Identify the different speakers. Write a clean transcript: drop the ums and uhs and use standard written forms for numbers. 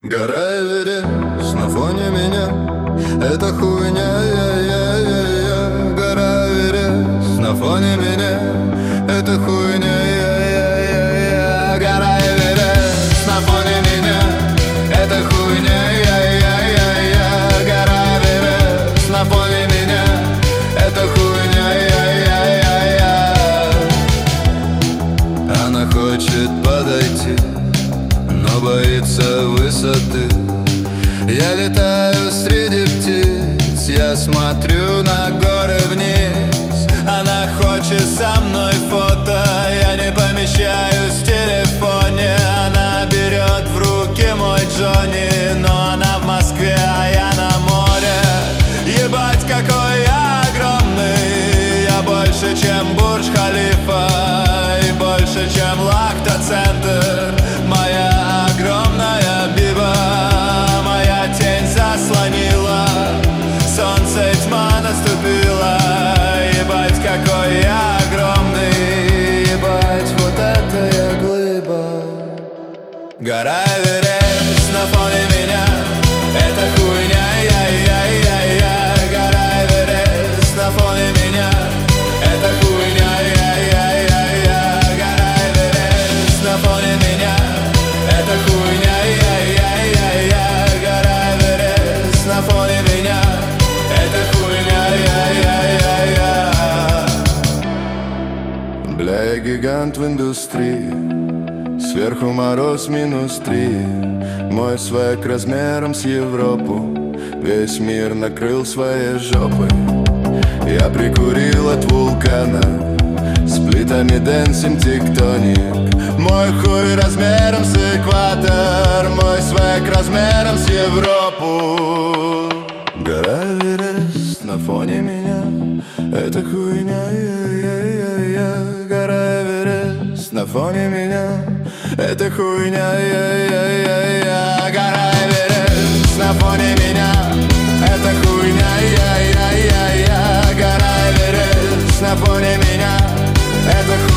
Speaker 1: Гора Эверест на фоне меня, это хуйня, я. Гора Эверест на фоне меня, это хуйня, я. Гора Эверест на фоне меня, это хуйня, я. Гора Эверест на фоне меня, это хуйня, я. Она хочет подойти, но боится высоты. Я летаю среди птиц, я смотрю на горы вниз. Она хочет со мной фото, я не помещаюсь в телефоне. Она берет в руки мой Джонни, но она в Москве, а я на море. Ебать, какой я огромный, я больше, чем Бурдж-Халифа, и больше, чем Лахта-центр. Моя огромная биба, моя тень заслонила, солнце и тьма наступила. Ебать, какой я огромный, ебать, вот это я глыба. Гора Эверест на фоне меня, это хуйня, я. Гора Эверест на фоне меня, это хуйня, я. Гора Эверест на фоне меня, это хуйня, я. Гора Эверест на фоне меня, это хуйня, я. Бля, я гигант в индустрии, сверху мороз -3. Мой свек размером с Европу, весь мир накрыл своей жопой. Я прикурил от вулкана, с плитами дэнсим тектоник. Мой хуй размером с экватор, мой свек размером с Европу. Гора Эверест на фоне меня, это хуйня, я. Гора Эверест на фоне меня, это хуйня, я. Гора Эверест на фоне меня, это хуйня, я. Гора Эверест на фоне меня, это хуйня.